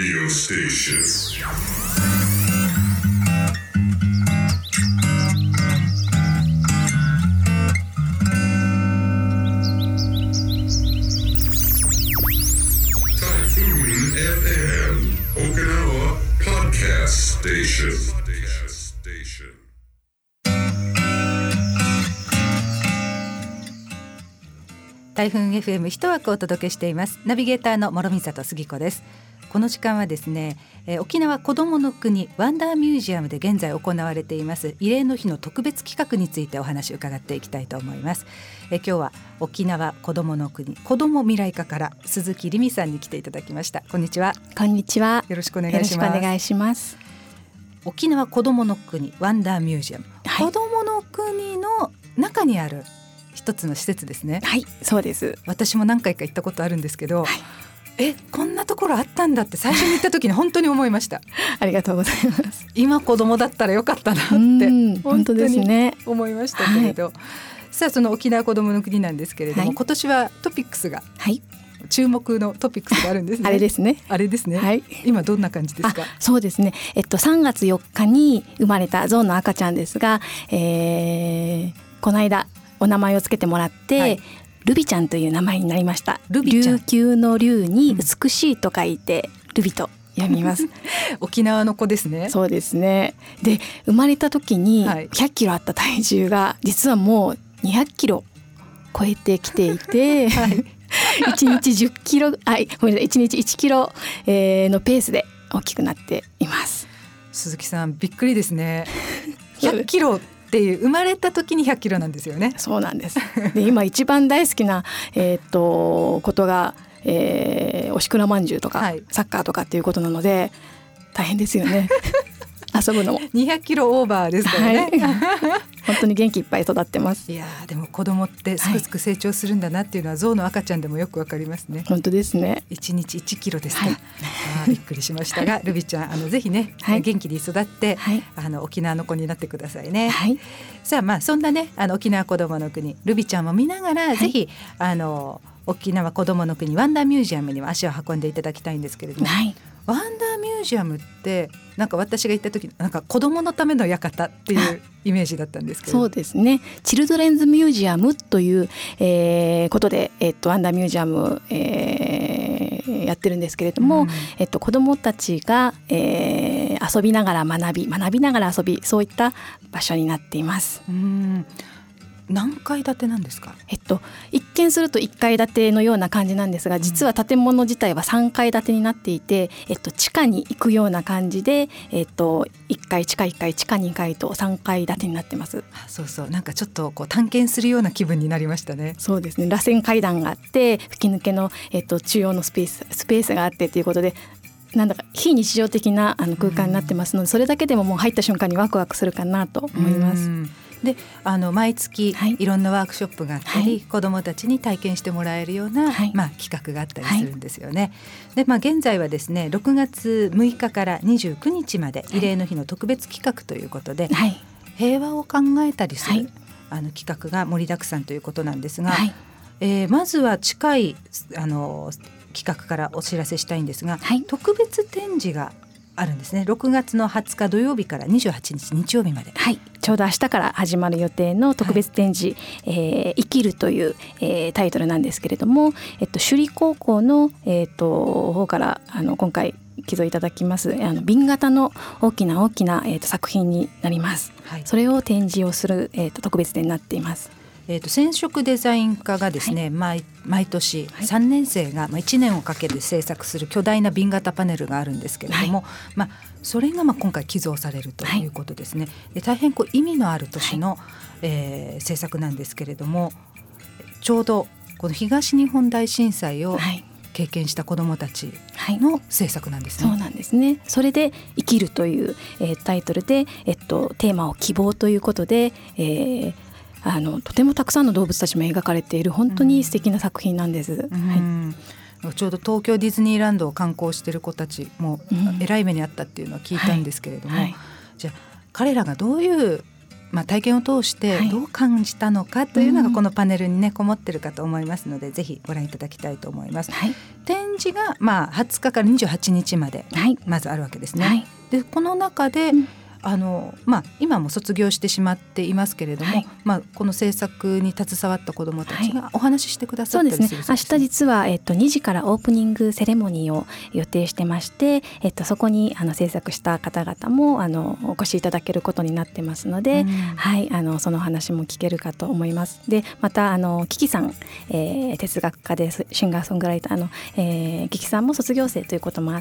Radio Station. 台風 FM 一枠お届けしています。ナビゲーターの諸見里杉子です。この時間はですね、沖縄こどもの国ワンダーミュージアムで現在行われています慰霊の日の特別企画についてお話を伺っていきたいと思います。今日は沖縄こどもの国こども未来課から鈴木里美さんに来ていただきました。こんにちは。 こんにちは。 よろしくお願いします。 よろしくお願いします。 沖縄こどもの国ワンダーミュージアム、はい、こどもの国の中にある一つの施設ですね。 はい、そうです。 私も何回か行ったことあるんですけど、はい、こんなところあったんだって最初に行った時に本当に思いましたありがとうございます。 今子供だったらよかったなって本当ですね、 思いましたけれど、はい、さあその沖縄こどもの国なんですけれども、はい、今年はトピックスが、はい、注目のトピックスがあるんですね。 あれですね。 あれですね、はい、今どんな感じですか？ そうですね、3月4日に生まれたゾウの赤ちゃんですが、この間お名前をつけてもらって、はい、ルビちゃんという名前になりました。琉球の竜に美しいと書いて、ルビと読みます沖縄の子ですね。 そうですね。で生まれた時に100キロあった体重が実はもう200キロ超えてきていて、はい、1日10キロ1日1キロ、のペースで大きくなっています。 鈴木さんびっくりですね。100キロっていう生まれた時に100キロなんですよね。 そうなんです。で今一番大好きな、ことが、おしくらまんじゅうとか、はい、サッカーとかっていうことなので大変ですよね遊ぶのも 200キロオーバーですからね、はい、 本当に元気いっぱい育ってます。 いやでも子供ってすくすく成長するんだなっていうのは、はい、ゾウの赤ちゃんでもよくわかりますね。 本当ですね。 1日1キロですか、はい、びっくりしましたがルビちゃんぜひね、はい、元気に育って、はい、沖縄の子になってくださいね、はい、さあそんなね沖縄こどもの国ルビちゃんも見ながら、はい、ぜひ沖縄こどもの国ワンダーミュージアムにも足を運んでいただきたいんですけれども、はい、ワンダーミュージアムってなんか私が行った時なんか子どものための館っていうイメージだったんですけど。 そうですね。チルドレンズミュージアムという、ことで、ワンダーミュージアム、やってるんですけれども、子どもたちが、遊びながら学びながら遊び、そういった場所になっています。 何階建てなんですか？ 一見すると1階建てのような感じなんですが、実は建物自体は3階建てになっていて、地下に行くような感じで、1階地下1階地下2階と3階建てになってます。 そうなんかちょっとこう探検するような気分になりましたね。 そうですね。螺旋階段があって吹き抜けの、中央のスペースがあってということで、なんだか非日常的な空間になってますので、それだけでももう入った瞬間にワクワクするかなと思います。 で毎月いろんなワークショップがあったり、はい、子どもたちに体験してもらえるような、はい、企画があったりするんですよね、はい、で現在はですね6月6日から29日まで慰霊の日の特別企画ということで、はい、平和を考えたりする、はい、企画が盛りだくさんということなんですが、はい、まずは近い企画からお知らせしたいんですが、はい、特別展示があるんですね。6月の20日土曜日から28日日曜日まで、はい、 ちょうど明日から始まる予定の特別展示、生きるという、タイトルなんですけれども、首里高校の、方から今回寄贈いただきます瓶型の大きな、作品になります、はい、それを展示をする、特別展になっています。 染色デザイン科がですね、はい、毎年3年生が1年をかけて制作する巨大な瓶型パネルがあるんですけれども、はい、それが今回寄贈されるということですね、はい、で大変意味のある年の、制作なんですけれども、ちょうどこの東日本大震災を経験した子どもたちの制作なんですね、 そうなんですね。それで生きるという、タイトルで、テーマを希望ということで、とてもたくさんの動物たちも描かれている本当に素敵な作品なんです、 はい、ちょうど東京ディズニーランドを観光している子たちもえらい目にあったっていうのを聞いたんですけれども、はいはい、じゃあ彼らがどういう体験を通してどう感じたのかというのがこのパネルにねこもってるかと思いますので、ぜひご覧いただきたいと思います。展示が20日から28日までまずあるわけですね。でこの中で、今も卒業してしまっていますけれども、この制作に携わった子どもたちがお話ししてくださったりするそうですね。 明日実は、2時からオープニングセレモニーを予定してまして、そこに制作した方々もお越しいただけることになってますので、その話も聞けるかと思います。でまたキキさん、哲学家でシンガーソングライターの、キキさんも卒業生ということもあって、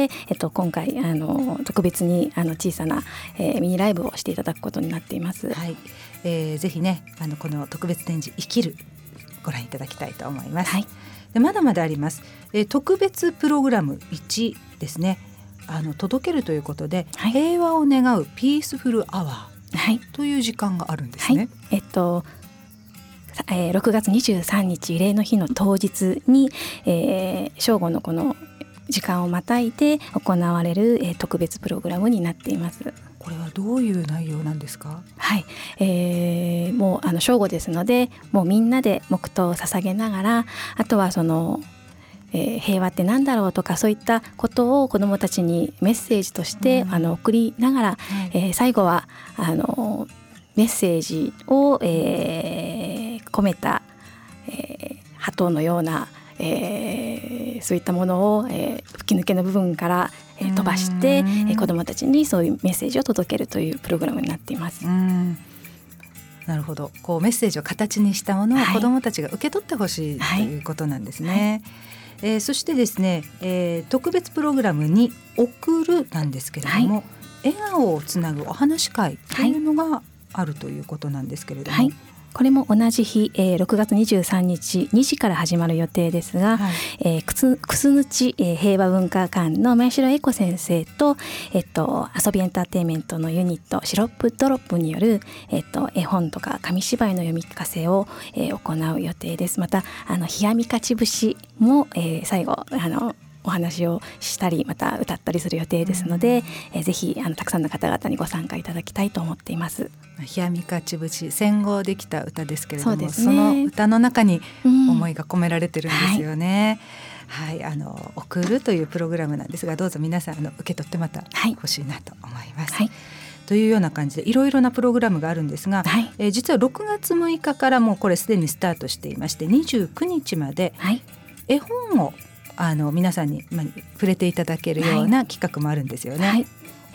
今回特別に小さなミニライブをしていただくことになっています。 ぜひねこの特別展示生きるご覧いただきたいと思います。でまだまだあります。特別プログラム1ですね。届けるということで、平和を願うピースフルアワーという時間があるんですね。 6月23日慰霊の日の当日に、正午のこの時間をまたいで行われる、特別プログラムになっています。 これはどういう内容なんですか？ もう正午ですので、もうみんなで黙祷を捧げながら、あとは平和って何だろうとか、そういったことを子どもたちにメッセージとして送りながら、最後はメッセージを、込めた、鳩のようなそういったものを、吹き抜けの部分から飛ばして、子どもたちにそういうメッセージを届けるというプログラムになっています。 なるほど。メッセージを形にしたものを子どもたちが受け取ってほしい、ということなんですね。そしてですね、特別プログラムに送るなんですけれども、笑顔をつなぐお話会というのがあるということなんですけれども、 これも同じ日、6月23日2時から始まる予定ですが、くすぬち、平和文化館の前城英子先生と、遊びエンターテインメントのユニットシロップドロップによる、絵本とか紙芝居の読み聞かせを、行う予定です。また冷やみかち節も、最後お話をしたりまた歌ったりする予定ですので、ぜひたくさんの方々にご参加いただきたいと思っています。 冷やみかち節、戦後できた歌ですけれども、その歌の中に思いが込められてるんですよね。送るというプログラムなんですが、どうぞ皆さん受け取ってまた欲しいなと思います。というような感じでいろいろなプログラムがあるんですが、実は6月6日からもうこれすでにスタートしていまして、29日まで絵本を皆さんに触れていただけるような企画もあるんですよね。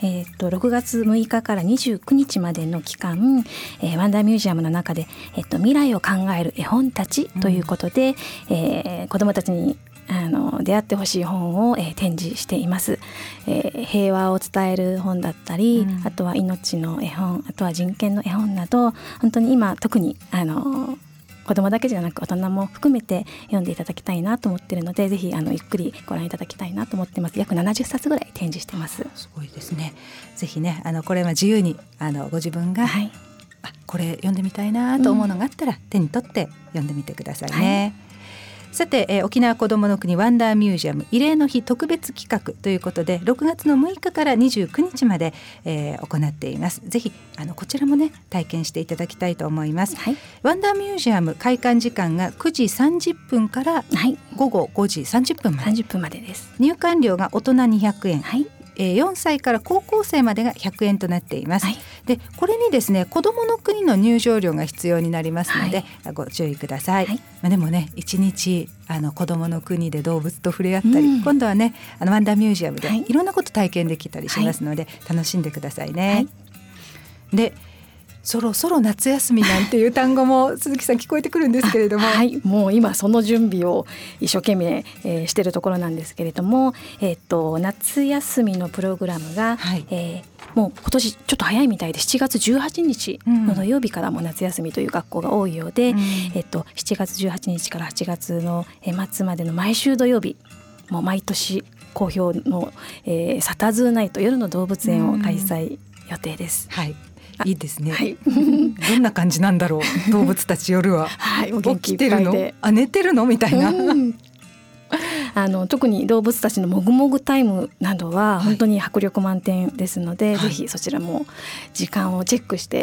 6月6日から29日までの期間、ワンダーミュージアムの中で、未来を考える絵本たちということで、子どもたちに出会ってほしい本を、展示しています。平和を伝える本だったり、あとは命の絵本、あとは人権の絵本など、本当に今特に子供だけじゃなく大人も含めて読んでいただきたいなと思っているので、ぜひゆっくりご覧いただきたいなと思っています。約70冊ぐらい展示してます。 すごいですね。ぜひねこれは自由にご自分が、これ読んでみたいなと思うのがあったら、手に取って読んでみてくださいね。さて、沖縄こどもの国ワンダーミュージアム慰霊の日特別企画ということで、6月の6日から29日まで、行っています。ぜひこちらもね体験していただきたいと思います。ワンダーミュージアム開館時間が9時30分から午後5時30分まで、 30分までです。 入館料が大人200円、4歳から高校生までが100円となっています。でこれにですね子どもの国の入場料が必要になりますので、ご注意ください。でもね1日子どもの国で動物と触れ合ったり、今度はねワンダーミュージアムでいろんなこと体験できたりしますので、楽しんでくださいね。でそろそろ夏休みなんていう単語も鈴木さん聞こえてくるんですけれども、 もう今その準備を一生懸命、しているところなんですけれども、夏休みのプログラムが、もう今年ちょっと早いみたいで7月18日の土曜日からも夏休みという学校が多いようで、7月18日から8月の末までの毎週土曜日、もう毎年好評の、サタズーナイト夜の動物園を開催予定です。 いいですね。どんな感じなんだろう動物たち夜は、起きてるの？寝てるのみたいな。 特に動物たちのもぐもぐタイムなどは本当に迫力満点ですので、ぜひそちらも時間をチェックして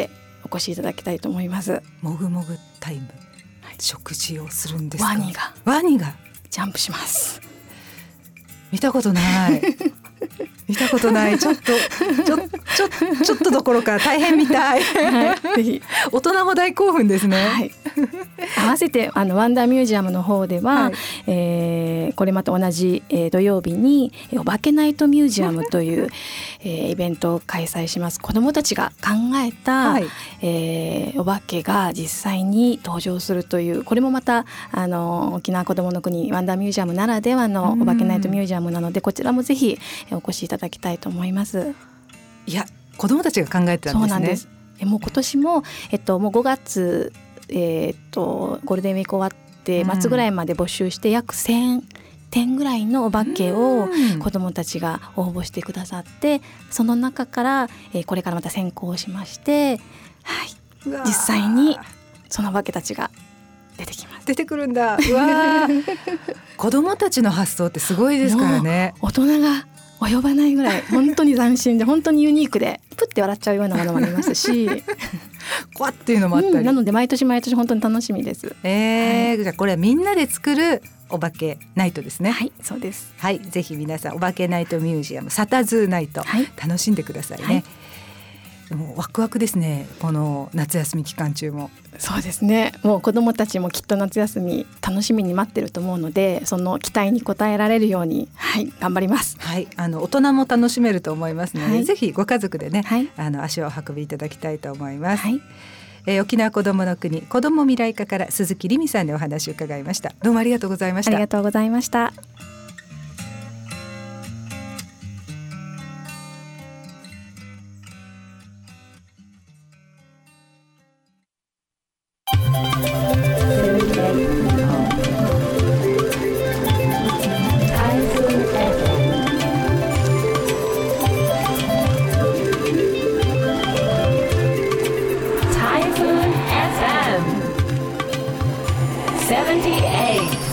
お越しいただきたいと思います。 もぐもぐタイム、食事をするんですか？ ワニがジャンプします。 見たことない見たことない。ちょっとどころか大変みたい、ぜひ大人も大興奮ですね、 合わせてワンダーミュージアムの方では、これまた同じ、土曜日にお化けナイトミュージアムという、イベントを開催します。子どもたちが考えた、お化けが実際に登場するという、これもまた沖縄こどもの国ワンダーミュージアムならではのお化けナイトミュージアムなので、こちらもぜひお越しいただきたいと思います。 いや、子どもたちが考えてたんですね。そうなんです。 もう今年も、もう5月、ゴールデンウィーク終わって末ぐらいまで募集して、約1000点ぐらいのお化けを子どもたちが応募してくださって、その中から、これからまた選考しまして、実際にそのお化けたちが出てきます。 出てくるんだ。うわ子どもたちの発想ってすごいですからね。 大人が及ばないぐらい本当に斬新で本当にユニークで、プッて笑っちゃうようなものもありますし怖っていうのもあったり、 なので毎年毎年本当に楽しみです。 じゃあこれはみんなで作るお化けナイトですね。 はい、そうです。 ぜひ皆さんお化けナイトミュージアムサタズーナイト、楽しんでくださいね。もうワクワクですね、この夏休み期間中も。 そうですね、もう子どもたちもきっと夏休み楽しみに待ってると思うので、その期待に応えられるように、頑張ります。 大人も楽しめると思いますので、ぜひご家族でね、足をお運びいただきたいと思います。沖縄こどもの国子ども未来課から鈴木里美さんにお話を伺いました。どうもありがとうございました。 ありがとうございました。 Typhoon FM 78